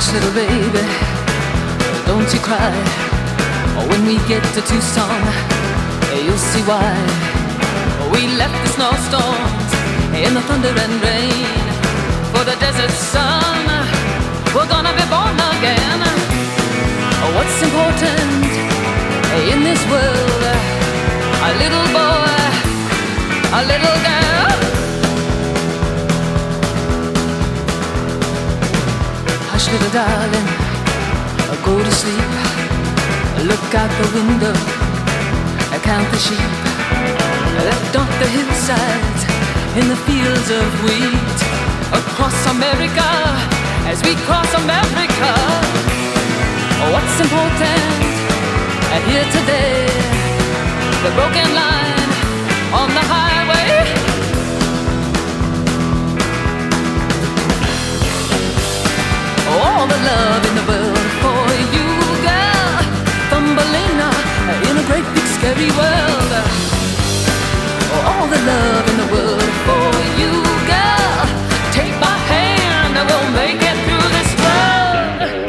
Hush, little baby, don't you cry. When we get to Tucson, you'll see why. We left the snowstorms in the thunder and rain for the desert sun. We're gonna be born again. What's important in this world? A little boy, a little girl. Hush, little darling, go to sleep. Look out the window, count the sheep. Left off the hillsides in the fields of wheat. Across America, as we cross America. What's important here today? The broken line on the highway. All the love in the world for you, girl. Thumbelina in a great big scary world. All the love in the world for you, girl. Take my hand, we'll make it through this world.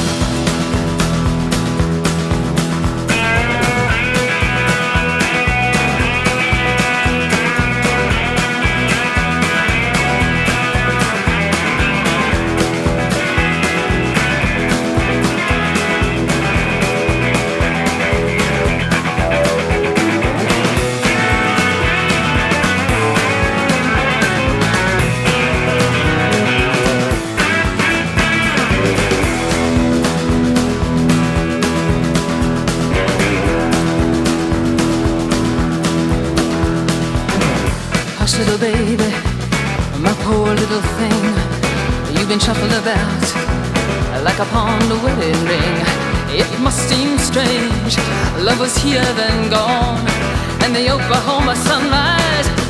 Hush, little baby, my poor little thing. You've been shuffled about like a pawn to wedding ring. It must seem strange, love was here then gone, and the Oklahoma sunrise